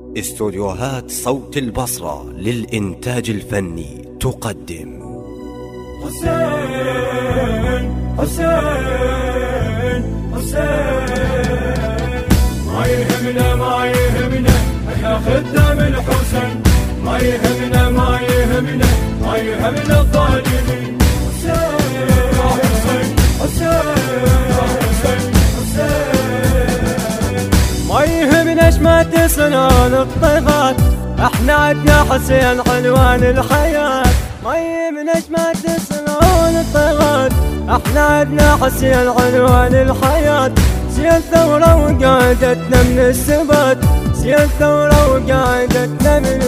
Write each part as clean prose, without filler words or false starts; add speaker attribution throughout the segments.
Speaker 1: استوديوهات صوت البصرة للإنتاج الفني تقدم
Speaker 2: حسين حسين حسين، ما يهمنا ما يهمنا احنا خدام الحسين، ما يهمنا ما يهمنا ما يهمنا الظالمين. حسين حسين حسين حسين، ما يهمناش ما تسنون الطغاة، احنا عدنا حسين عنوان الحياة. ما يهمناش ما تسنون الطغاة، احنا عدنا حسين عنوان الحياة. سير الثورة وقاعدتنا من الثبات، سير الثورة وقاعدتنا من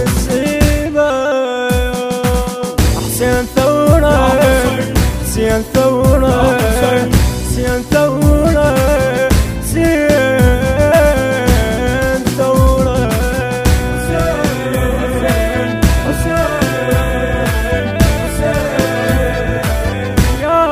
Speaker 2: الثبات. حسين ثورة حسين ثورة حسين ثورة حسين ثورة يا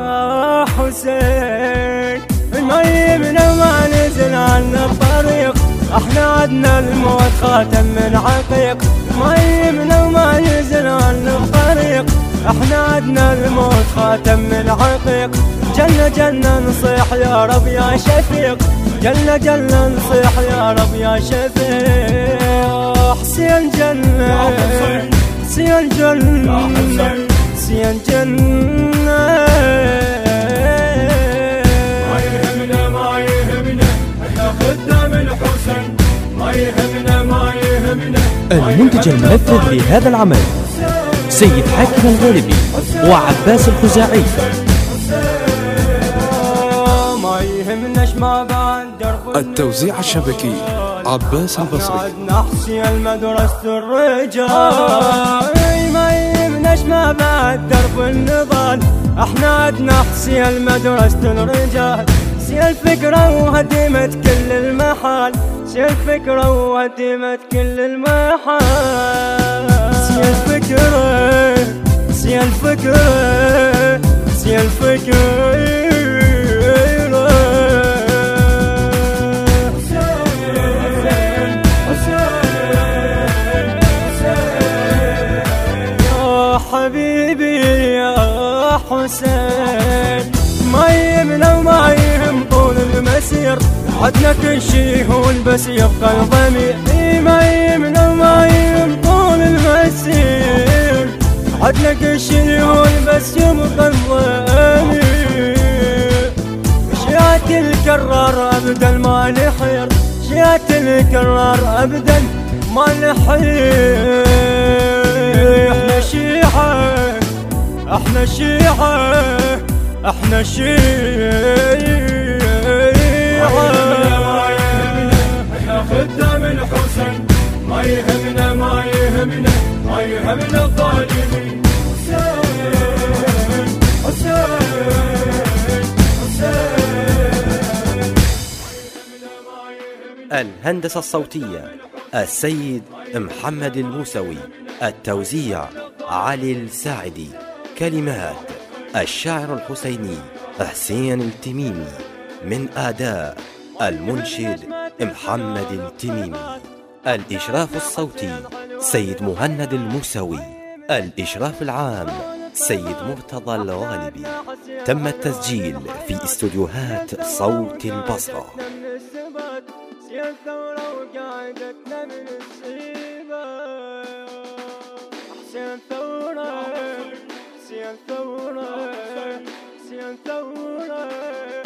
Speaker 2: حسين، ما يهمنا ما نزل عنا الطريق، احنا عدنا الموت خاتم من عقيق. ما يهمنا وما نزل عنا الطريق، احنا عدنا الموت خاتم من عقيق. جنة جنة نصيح يا رب يا شفيق، جنة جنة نصيح يا رب يا شفيق. حسين جنة حسين جنة حسين جنة، ما يهمنا ما يهمنا احنا خدام الحسين، ما يهمنا ما يهمنا.
Speaker 3: المنتج المنفذ لهذا العمل سيد حاكم الغالبي وعباس الخزاعي.
Speaker 2: ما يهمناش ما بعد درب
Speaker 4: التوزيع الشبكي عباس البصري.
Speaker 2: حسين مدرسة الرجال، ما يهمناش ما بعد درب النضال، احنا عدنا حسين مدرسة الرجال. سي الفكرة وهدمت كل المحال، سي الفكرة وهدمت كل المحال. سي الفكرة سي الفكرة سي الفكرة يا حبيبي يا حسين، ما يهمنا وما يهم طول المسير، عدنا كل شي هون بس يبقى الضمير. ما يهمنا وما يهم طول المسير، عدنا كل شي هون بس يبقى الضمير. شيعة الكرار ابدا ما نحير، شيعة الكرار ابدا ما نحير. احنا شيعة احنا شيعة احنا شيعة، احنا خدام الحسين، ما يهمنا ما يهمنا ما يهمنا الظالمين. حسين حسين حسين.
Speaker 1: الهندسة الصوتية السيد محمد الموسوي، التوزيع علي الساعدي، كلمات الشاعر الحسيني حسين التميمي، من أداء المنشد محمد التميمي. الإشراف الصوتي سيد مهند الموسوي، الإشراف العام سيد مرتضى الغالبي. تم التسجيل في استوديوهات صوت البصرة.
Speaker 2: حسين ثورة حسين ثورة حسين ثورة.